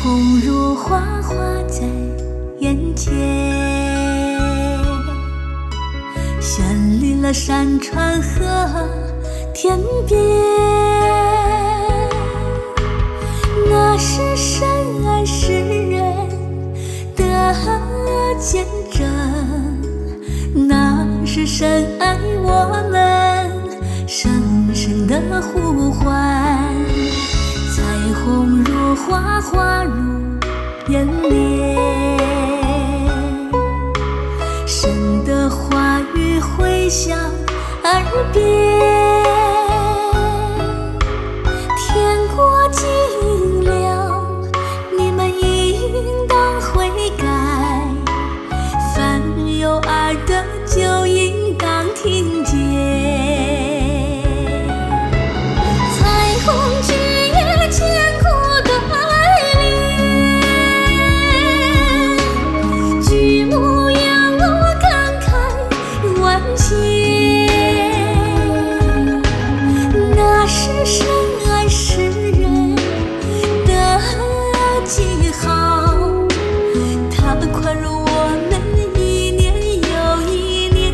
虹如花，花在眼前，绚丽了山川和天边。那是深爱世人的见证，那是深爱我们深深的呼唤。彩虹如花，花如眼帘，神的话语回响耳边。天国近了，你们应当悔改，凡有耳的就应当听见。彩虹之夜坚固的爱恋，举目仰望我感慨万千。那是深爱世人的记号，它宽容我们一年又一年。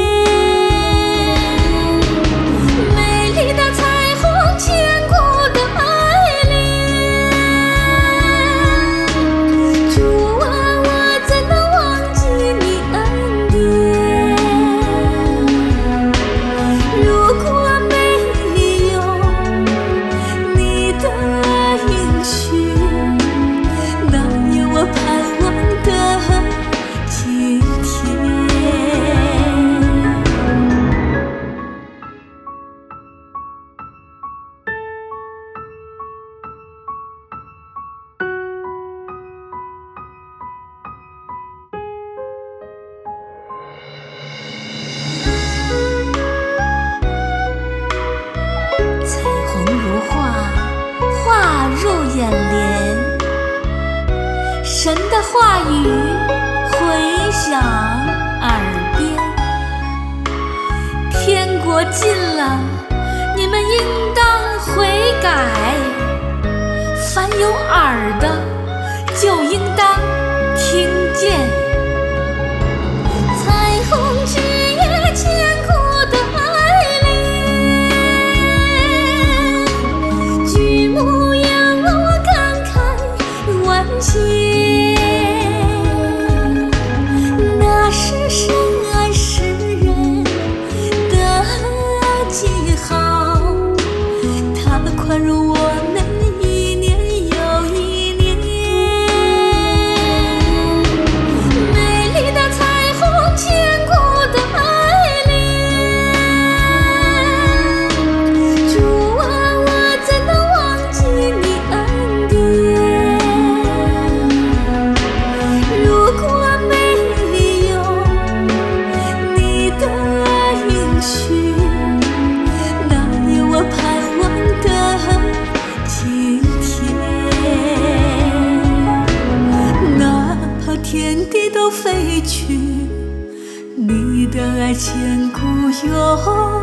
美丽的彩虹坚固的爱恋，主啊，我怎能忘记你恩典？如果没有你的应许，哪有我盼望的今天？彩虹如画，画入眼帘，神的话语回响耳边。天国近了，你们应当悔改，凡有耳的就应当听见。彩虹之夜坚固的爱恋，举目仰望我感慨万千。那是深爱世人的记号，它宽容我们一年又一年。美丽的彩虹坚固的爱恋，主啊，我怎能忘记你恩典？如果没有你的应许，哪有我盼望的今天？哪怕天地都废去，你的爱坚固永